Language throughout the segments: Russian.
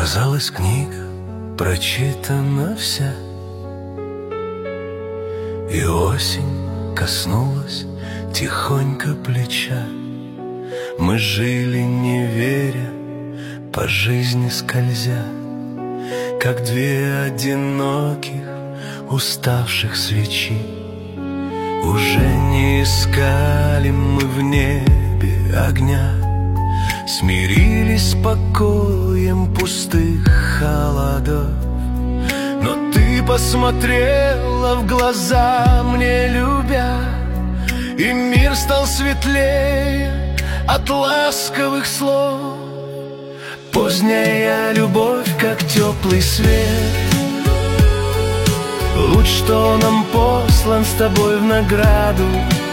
Казалось, книга прочитана вся, и осень коснулась тихонько плеча. Мы жили, не веря, по жизни скользя, как две одиноких уставших свечи. Уже не искали мы в небе огня, смирились с покоем пустых холодов. Но ты посмотрела в глаза мне, любя, и мир стал светлее от ласковых слов. Поздняя любовь, как теплый свет, луч, что нам послан с тобой в награду.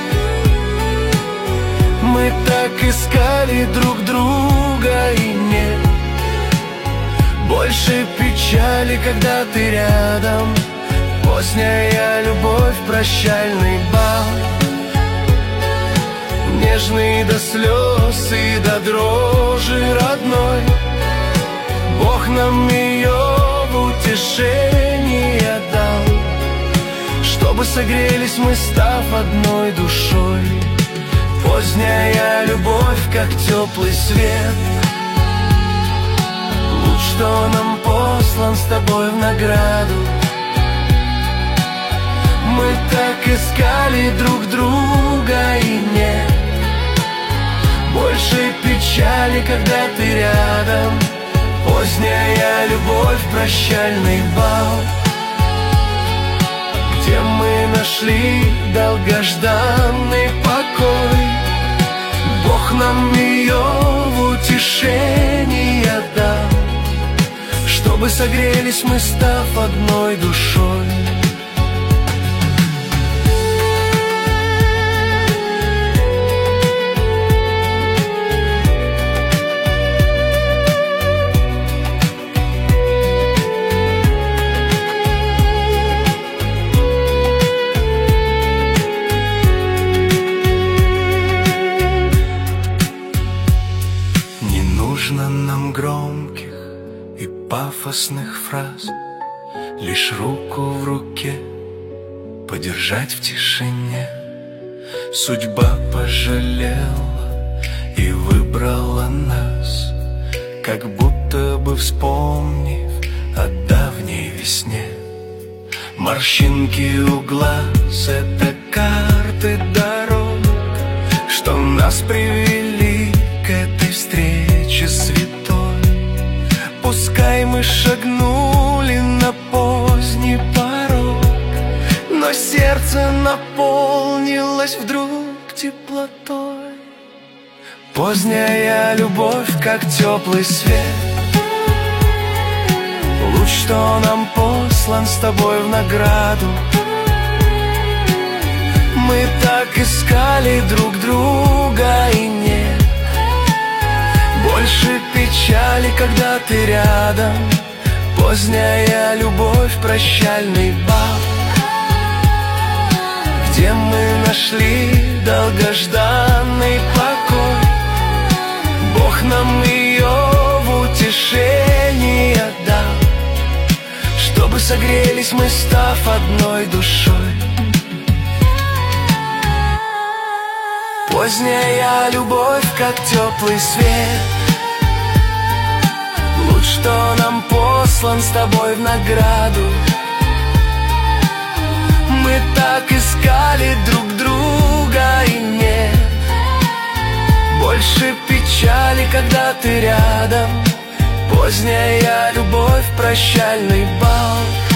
Мы так искали друг друга, и нет больше печали, когда ты рядом. Поздняя любовь, прощальный бал, нежный до слез и до дрожи родной. Бог нам ее в утешение дал, чтобы согрелись мы, став одной душой. Поздняя любовь, как теплый свет, луч, что нам послан с тобой в награду. Мы так искали друг друга, и нет больше печали, когда ты рядом. Поздняя любовь, прощальный бал, где мы нашли долгожданный покой. Бог нам ее в утешение дал, чтобы согрелись мы, став одной душой. Нам громких и пафосных фраз, лишь руку в руке подержать в тишине. Судьба пожалела и выбрала нас, как будто бы вспомнив о давней весне. Морщинки у глаз — это карты дорог, что нас привели к этой встрече святой. Пускай мы шагнули на поздний порог, но сердце наполнилось вдруг теплотой. Поздняя любовь, как теплый свет, луч, что нам послан с тобой в награду. Мы так искали друг друга, и нет больше печали, когда ты рядом. Поздняя любовь, прощальный бал, где мы нашли долгожданный покой. Бог нам ее в утешение дал, чтобы согрелись мы, став одной душой. Поздняя любовь, как теплый свет, луч, что нам послан с тобой в награду. Мы так искали друг друга, и нет больше печали, когда ты рядом. Поздняя любовь, прощальный бал,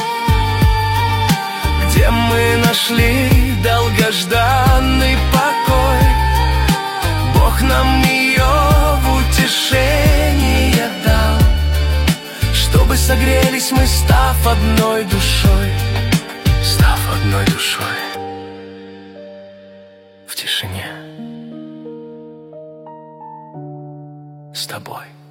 где мы нашли долгожданный покой. Бог нам ее в утешение дал, чтобы согрелись мы, став одной душой. Став одной душой в тишине с тобой.